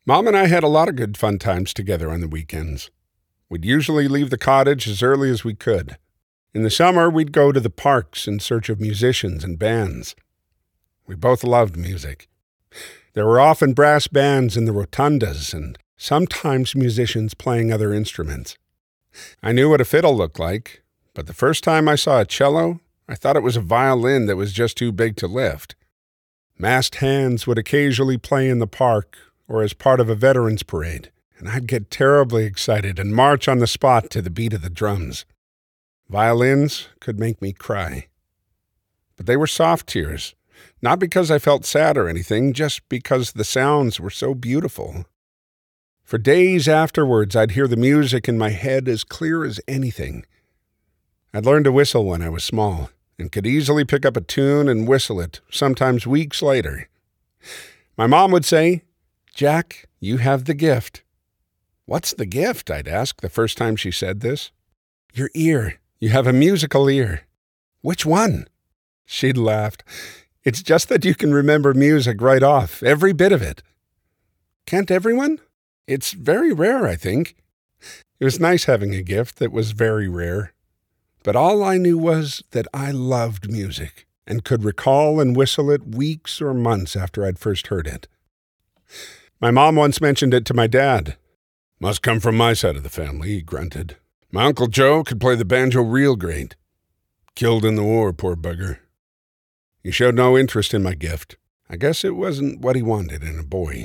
Mom and I had a lot of good fun times together on the weekends. We'd usually leave the cottage as early as we could. In the summer, we'd go to the parks in search of musicians and bands. We both loved music. There were often brass bands in the rotundas and sometimes musicians playing other instruments. I knew what a fiddle looked like, but the first time I saw a cello, I thought it was a violin that was just too big to lift. Masked hands would occasionally play in the park or as part of a veterans parade, and I'd get terribly excited and march on the spot to the beat of the drums. Violins could make me cry. But they were soft tears, not because I felt sad or anything, just because the sounds were so beautiful. For days afterwards, I'd hear the music in my head as clear as anything. I'd learned to whistle when I was small, and could easily pick up a tune and whistle it, sometimes weeks later. My mom would say, "Jack, you have the gift." "What's the gift?" I'd ask the first time she said this. "Your ear. You have a musical ear." "Which one?" She'd laughed. "It's just that you can remember music right off, every bit of it." "Can't everyone?" "It's very rare, I think." It was nice having a gift that was very rare. But all I knew was that I loved music and could recall and whistle it weeks or months after I'd first heard it. My mom once mentioned it to my dad. "Must come from my side of the family," he grunted. "My Uncle Joe could play the banjo real great. Killed in the war, poor bugger." He showed no interest in my gift. I guess it wasn't what he wanted in a boy.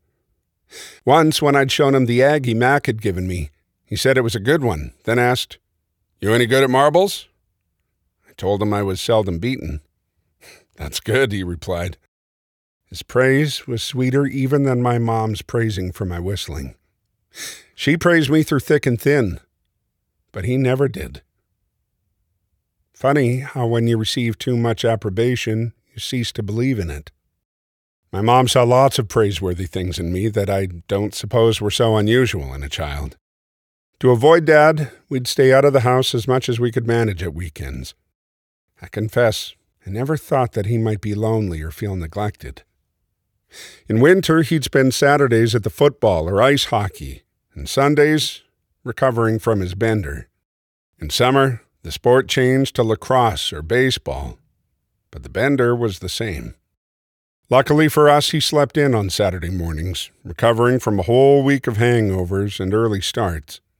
Once, when I'd shown him the Aggie Mac had given me, he said it was a good one, then asked, "You any good at marbles?" I told him I was seldom beaten. "That's good," he replied. His praise was sweeter even than my mom's praising for my whistling. She praised me through thick and thin, but he never did. Funny how when you receive too much approbation, you cease to believe in it. My mom saw lots of praiseworthy things in me that I don't suppose were so unusual in a child. To avoid Dad, we'd stay out of the house as much as we could manage at weekends. I confess, I never thought that he might be lonely or feel neglected. In winter, he'd spend Saturdays at the football or ice hockey, and Sundays recovering from his bender. In summer, the sport changed to lacrosse or baseball, but the bender was the same. Luckily for us, he slept in on Saturday mornings, recovering from a whole week of hangovers and early starts.